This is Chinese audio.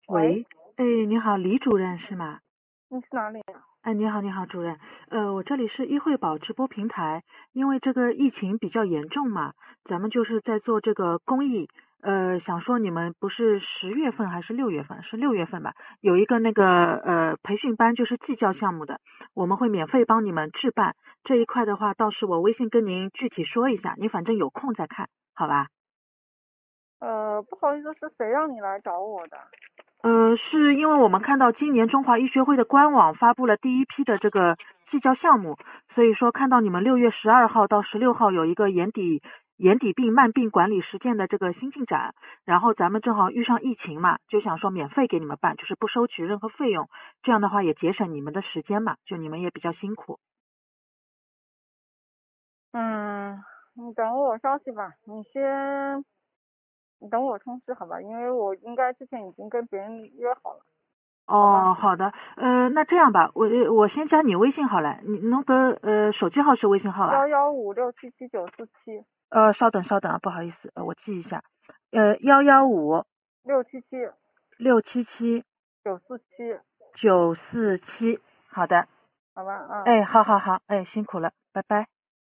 喂， 喂，哎，你好，李主任是吗？ 你是哪里啊？ 哎，你好，你好，主任。我这里是医惠宝直播平台，因为这个疫情比较严重嘛，咱们就是在做这个公益。想说你们不是10月份还是6月份？是6月份吧？有一个那个培训班，就是寄教项目的，我们会免费帮你们置办。这一块的话，到时我微信跟您具体说一下，你反正有空再看，好吧？ 不好意思，是谁让你来找我的？ 是因为我们看到今年中华医学会的官网发布了第一批的这个寄教项目，所以说看到你们6月12号到16号有一个眼底病慢病管理实践的这个新进展，然后咱们正好遇上疫情嘛，就想说免费给你们办，就是不收取任何费用，这样的话也节省你们的时间嘛，就你们也比较辛苦。 你等我消息吧，你等我通知好吧，因为我应该之前已经跟别人约好了，好吧？ 哦，好的，那这样吧，我先加你微信好了，你弄个手机号是微信号吧？ 115677947 稍等啊，不好意思，我记一下，115 677 677 947， 947，好的， 好吧？ 哎，好，哎，辛苦了，拜拜。